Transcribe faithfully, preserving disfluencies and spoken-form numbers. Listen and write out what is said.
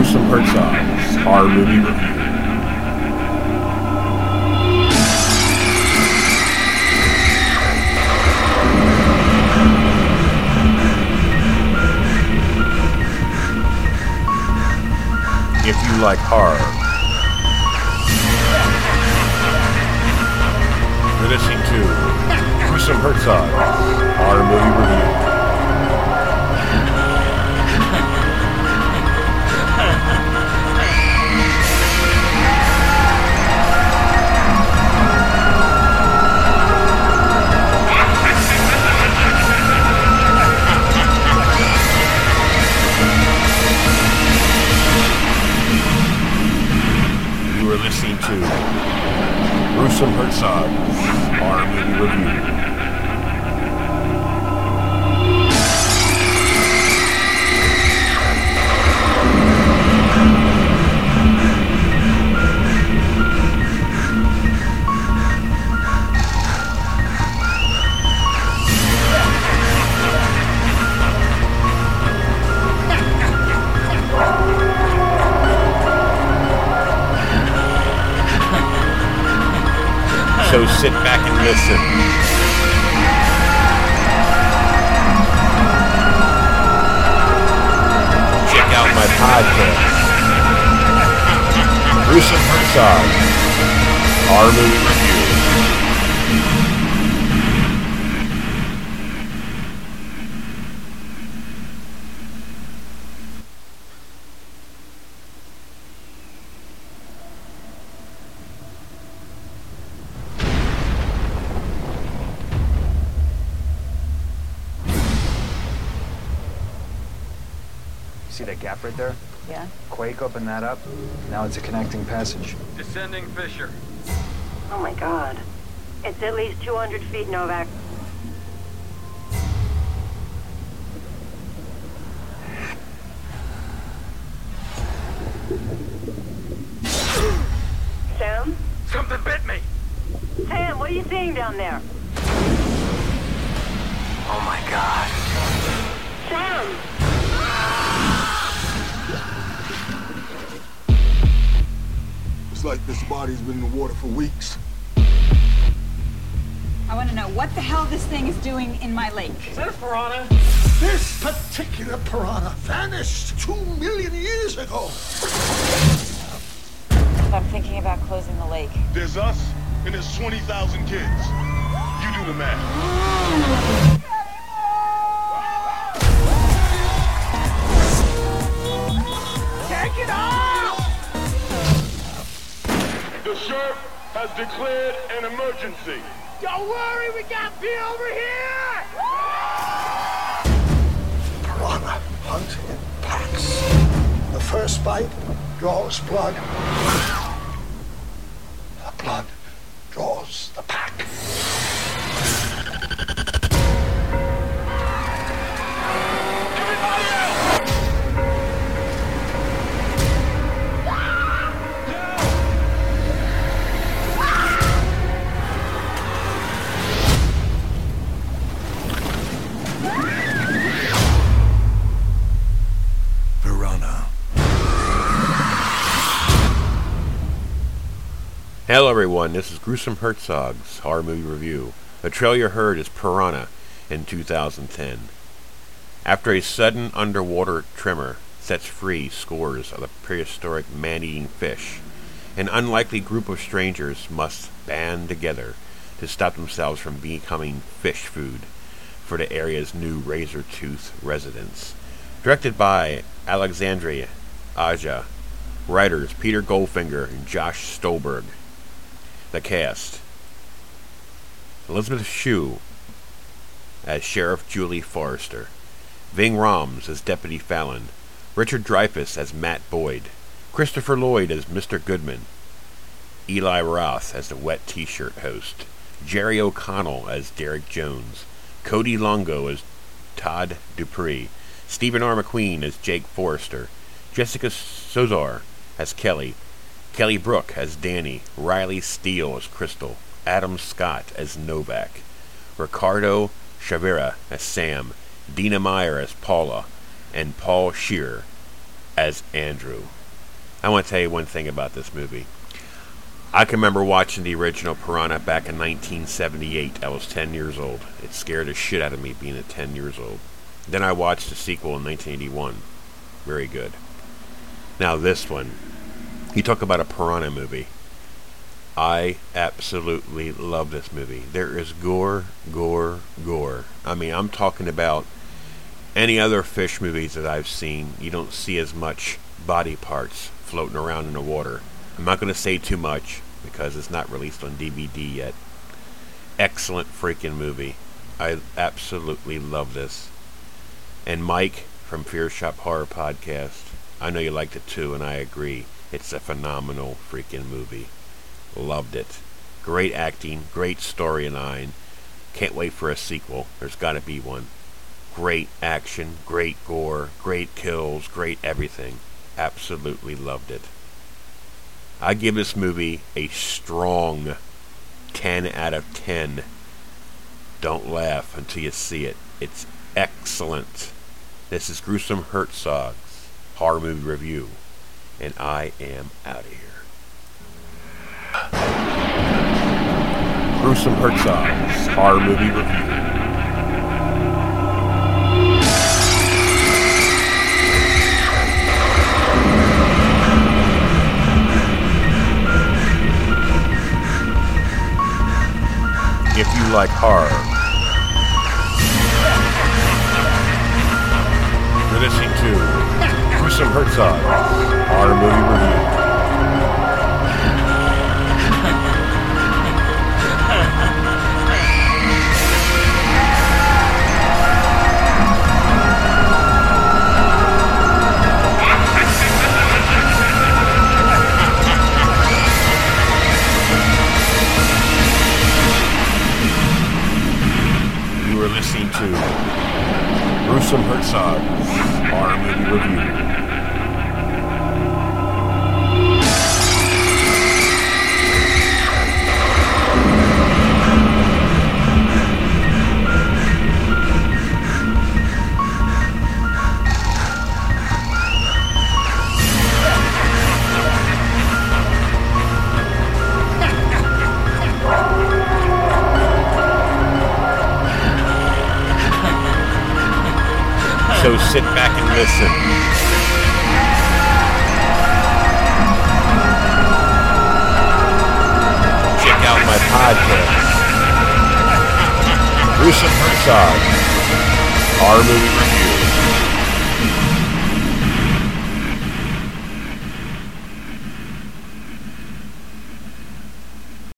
Gruesome Herzog's Horror Movie Review. If you like horror, you're listening to Gruesome Herzog's Horror Movie Review. You are listening to Gruesome Herzog's Horror Movie Review. So sit back and listen. Check out my podcast, Gruesome Herzog, Horror Movie Review. See that gap right there? Yeah. Quake opened that up. Now it's a connecting passage. Descending fissure. Oh my god. It's at least two hundred feet, Novak. Sam? Something bit me. Sam, what are you seeing down there? Oh my god. Sam! It's like this body's been in the water for weeks. I want to know what the hell this thing is doing in my lake. Is that a piranha? This particular piranha vanished two million years ago. I'm thinking about closing the lake. There's us, and there's twenty thousand kids. You do the math. Take it off! The sheriff has declared an emergency. Don't worry, we got P over here! Piranha hunt in packs. The first bite draws blood. The blood draws the pack. Hello everyone, this is Gruesome Herzog's Horror Movie Review. The trailer you heard is Piranha in two thousand ten. After a sudden underwater tremor sets free scores of the prehistoric man-eating fish, an unlikely group of strangers must band together to stop themselves from becoming fish food for the area's new razor-tooth residents. Directed by Alexandre Aja. Writers Peter Goldfinger and Josh Stolberg. The cast: Elizabeth Shue as Sheriff Julie Forrester, Ving Rhames as Deputy Fallon, Richard Dreyfuss as Matt Boyd, Christopher Lloyd as Mister Goodman, Eli Roth as the Wet T-Shirt host, Jerry O'Connell as Derek Jones, Cody Longo as Todd Dupree, Stephen R. McQueen as Jake Forrester, Jessica Sozar as Kelly, Kelly Brook as Danny, Riley Steele as Crystal, Adam Scott as Novak, Ricardo Chavira as Sam, Dina Meyer as Paula, and Paul Shearer as Andrew. I want to tell you one thing about this movie. I can remember watching the original Piranha back in nineteen seventy-eight. I was ten years old. It scared the shit out of me being at ten years old. Then I watched the sequel in nineteen eighty-one. Very good. Now this one, you talk about a Piranha movie. I absolutely love this movie. There is gore, gore, gore. I mean, I'm talking about any other fish movies that I've seen. You don't see as much body parts floating around in the water. I'm not going to say too much because it's not released on D V D yet. Excellent freaking movie. I absolutely love this. And Mike from Fear Shop Horror Podcast, I know you liked it too, and I agree. It's a phenomenal freaking movie. Loved it. Great acting, great storyline. Can't wait for a sequel. There's got to be one. Great action, great gore, great kills, great everything. Absolutely loved it. I give this movie a strong ten out of ten. Don't laugh until you see it. It's excellent. This is Gruesome Herzog's Horror Movie Review, and I am out of here. Gruesome Herzog's Horror Movie Review. If you like horror, you're listening to Gruesome Herzog's Horror Movie Review. You are listening to Gruesome Herzog's Horror Movie Review. So sit back and listen. Check out my podcast, Gruesome Herzog, Horror Movie Review.